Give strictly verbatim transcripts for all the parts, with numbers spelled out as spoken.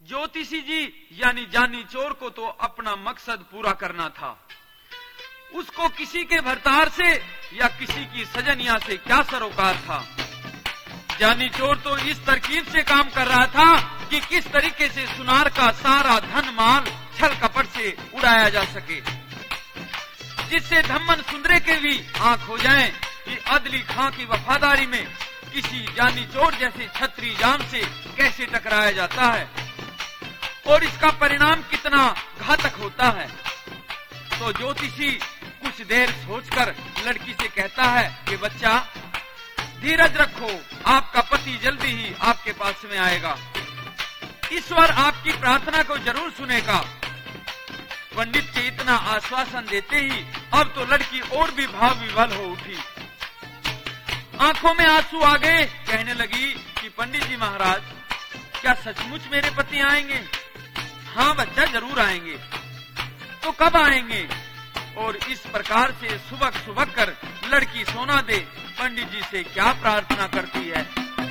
ज्योतिषी जी यानी जानी चोर को तो अपना मकसद पूरा करना था। उसको किसी के भरतार से या किसी की सजनिया से क्या सरोकार था। जानी चोर तो इस तरकीब से काम कर रहा था कि किस तरीके से सुनार का सारा धन माल छल कपट से उड़ाया जा सके, जिससे धम्मन सुंदरे के भी आंख हो जाएं कि अदली खां की वफादारी में किसी जानी चोर जैसे छत्री जाम से कैसे टकराया जाता है और इसका परिणाम कितना घातक होता है। तो ज्योतिषी कुछ देर सोचकर लड़की से कहता है कि बच्चा धीरज रखो, आपका पति जल्दी ही आपके पास में आएगा, ईश्वर आपकी प्रार्थना को जरूर सुनेगा। पंडित के इतना आश्वासन देते ही अब तो लड़की और भी भाव विवल हो उठी, आंखों में आंसू आ गए। कहने लगी कि पंडित जी महाराज, क्या सचमुच मेरे पति आएंगे? हाँ बच्चा, जरूर आएंगे। तो कब आएंगे? और इस प्रकार से सुबह सुबह कर लड़की सोना दे पंडित जी से क्या प्रार्थना करती है।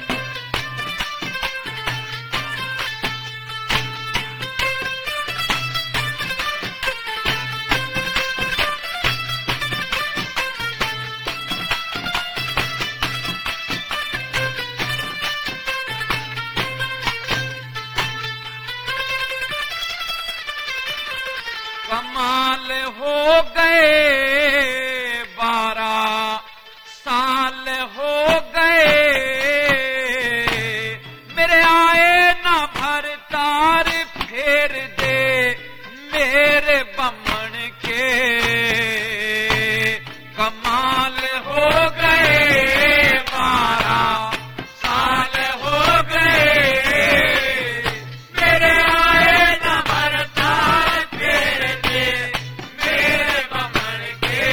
कमाल हो गए, बारह साल हो गए, मेरे आए ना भरतार फेर दे मेरे बमन के। कमाल हो गए, बारह साल हो गए, मेरे आए ना भरतार फेर दे मेरे बमन के।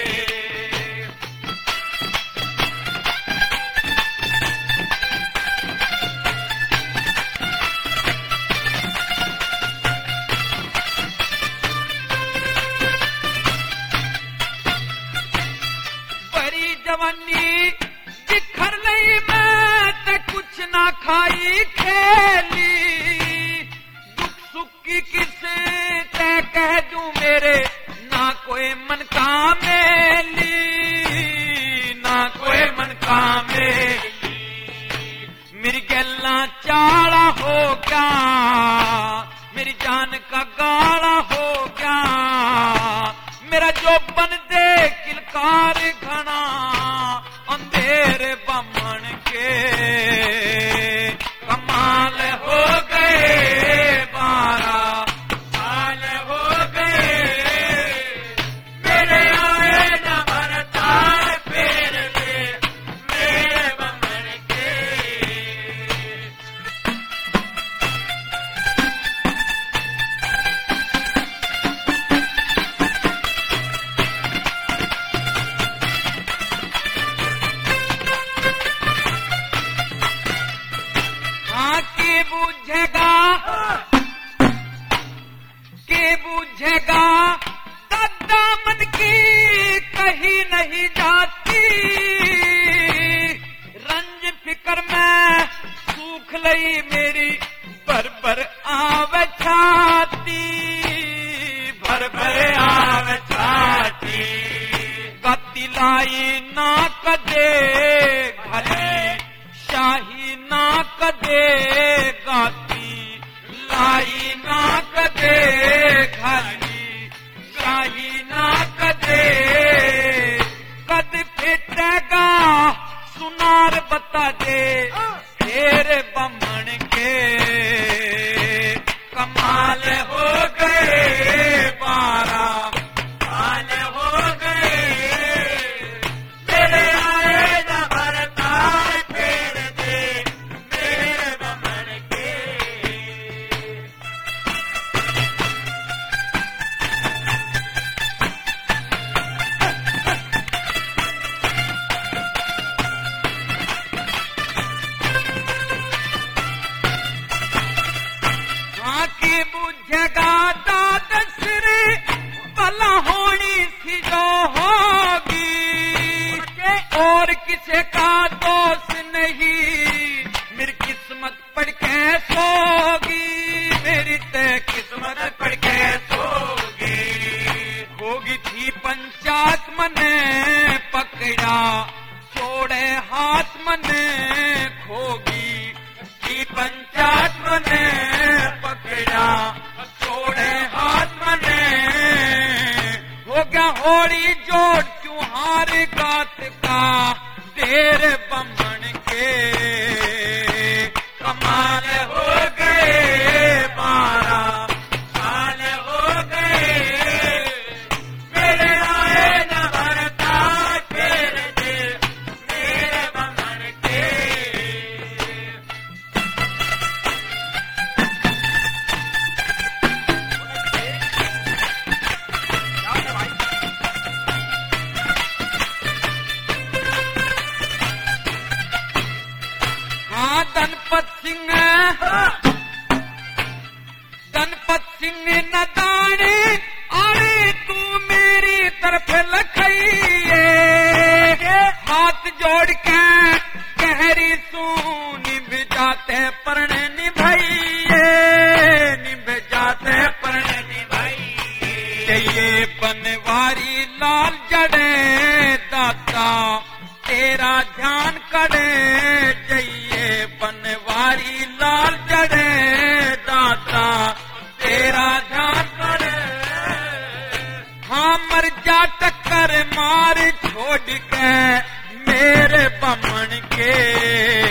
बड़ी जवानी बिखर लई, मैं ते कुछ ना खाई खेली, दुख सुख की किस ते कह दूं मेरे, ना कोई मन का मेली, ना कोई मन का मेली। मेरी गल्ला चाड़ा हो गया, मेरी जान का गाड़ा हो गया, मेरा जो बन दे किलकार घना अंधेरे बमन के। कमाल हो गए, बारह साल हो गए, मेरे आए न भरतार फेर दे मेरे बमन के। हाँ के बुझेगा, के बुझेगा, दादा मन की कहीं नहीं जाती, रंज फिकर में सूख लई मेरी भर भर आवे छाती, भर भर आवे छाती। गति लाई ना कदे घली, शाही ना कदे गाती, लाई ना कदे घली, शाही ना कदे। कद फेटेगा सुनार बता दे तेरे बमन के। कमाल हो गए, बारह साल हो गए, मेरे आए न भरतार फेर दे मेरे बमन के। हाँ की बुझेगा दाद सिर, भला होनी सी जो होगी, और किसी का दोष नहीं, मेरी किस्मत पढ़ के सोगी, किन्ने न दाने आए तू मेरी तरफ लखइए, हाथ जोड़ के गहरी सू निभ जाते परण निभाइए, निभ जाते परण निभाइए। ये बनवारी लाल जड़े दाता तेरा ध्यान करे, जइए बनवारी लाल जड़े दाता तेरा ध्यान करे। हाँ मर जा टक्कर मार छोड़ के मेरे बमन के,